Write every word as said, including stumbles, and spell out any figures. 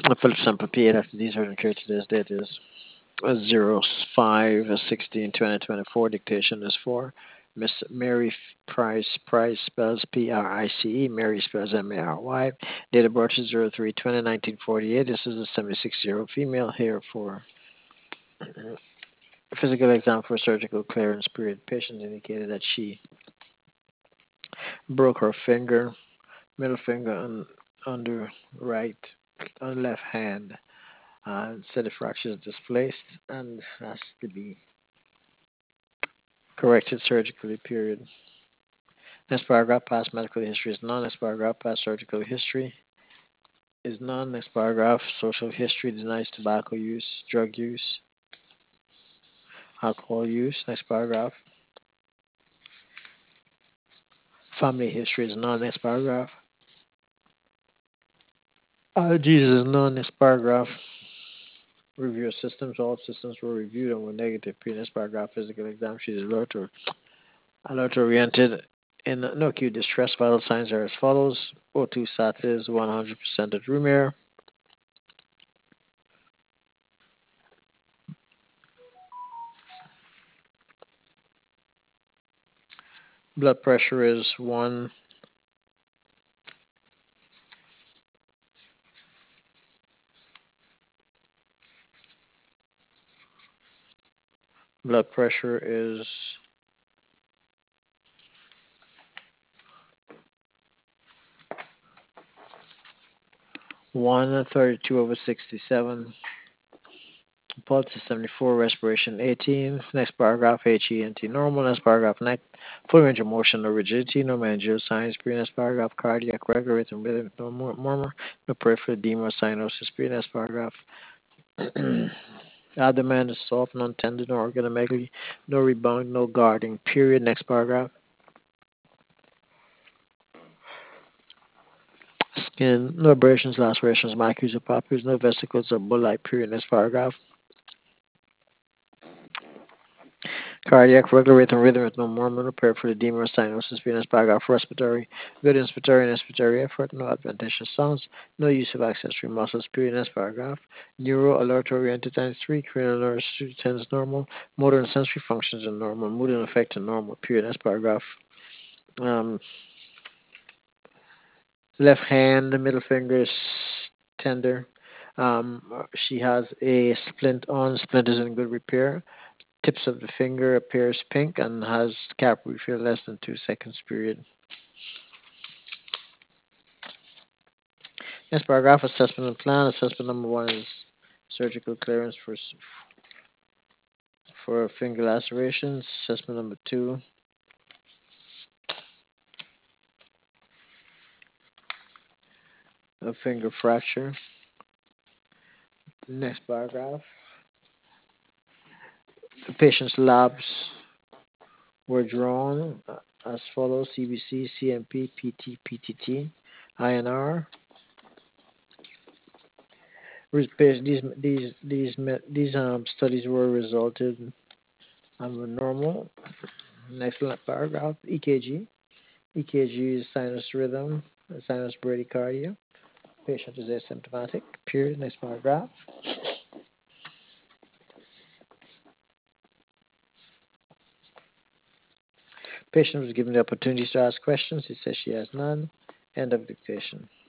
Philip Sample P eight after these are incurred today's date is zero five sixteen twenty twenty-four. Dictation is for Miss Mary Price. Price spells P R I C E. Mary spells M A R Y. Date of birth is zero three twenty nineteen forty-eight. This is a seventy-six year old female here for physical exam for surgical clearance period. Patient indicated that she broke her finger, middle finger on under right on left hand. Uh, said the fracture is displaced and has to be corrected surgically. Period. Next paragraph, past medical history is none. Next paragraph, past surgical history is none. Next paragraph, social history denies tobacco use, drug use, alcohol use. Next paragraph, family history is none. Next paragraph, allergies is none. Next paragraph, review of systems. All systems were reviewed and were negative. P. Next paragraph, physical exam. She is alert or alert oriented. In no acute distress, vital signs are as follows: O two sat is one hundred percent at room air. Blood pressure is one. Blood pressure is one thirty-two over sixty-seven. Pulse is seventy-four. Respiration eighteen. Next paragraph, H E N T normal. Next paragraph, neck. Full range of motion, no rigidity, no managerial signs. Pre. Next paragraph, cardiac regular rhythm, rhythm, no murmur, no peripheral edema, cyanosis. Pre. Next paragraph. Abdomen is soft, non-tender, no organomegaly, no rebound, no guarding. Period. Next paragraph. Skin, no abrasions, lacerations, macules, or papules, no vesicles or bullae. Period. Next paragraph. Cardiac regular rhythm, rhythm with no murmur, no peripheral edema or cyanosis. Venous paragraph. Respiratory, good inspiratory and expiratory effort, no adventitious sounds, no use of accessory muscles. Period. Next paragraph. Neuro alert oriented times three, cranial nerves tends normal, motor and sensory functions are normal, mood and affect are normal. Period. Next paragraph. Um, left hand, the middle finger is tender. Um, she has a splint on. Splint is in good repair. Tips of the finger appears pink and has cap refill less than two seconds. Period. Next paragraph, assessment and plan. Assessment number one is surgical clearance for for finger lacerations. Assessment number two, a finger fracture. Next paragraph, the patient's labs were drawn uh, as follows: C B C, C M P, P T, P T T, I N R. These these these these um studies were resulted um normal. Next paragraph, E K G. E K G is sinus rhythm, sinus bradycardia. Patient is asymptomatic. Period. Next paragraph. Patient was given the opportunity to ask questions. He says she has none. End of dictation.